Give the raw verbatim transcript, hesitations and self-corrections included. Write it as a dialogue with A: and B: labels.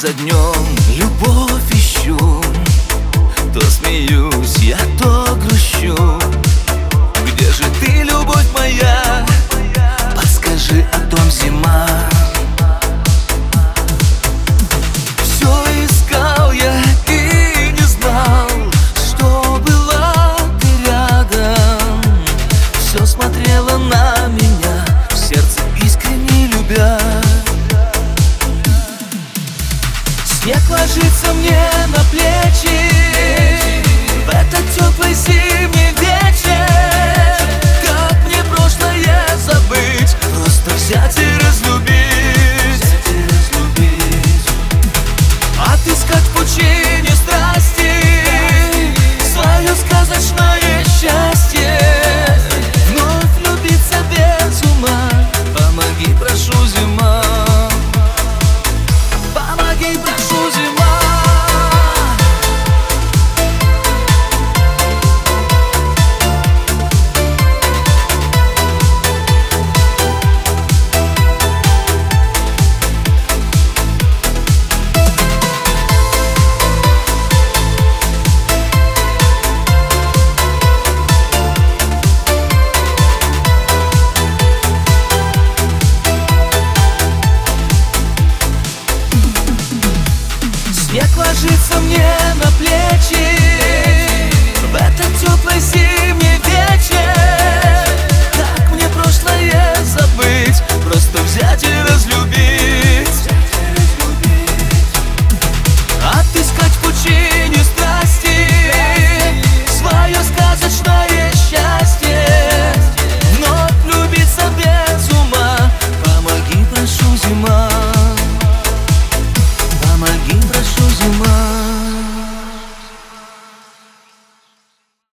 A: за днем любовь ищу, то смеюсь я, то грущу. Где же ты, любовь моя? Подскажи о том, зима. Все искал я и не знал, что была ты рядом. Все смотрела на меня, в сердце искренне любя. Снег ложится мне на плечи,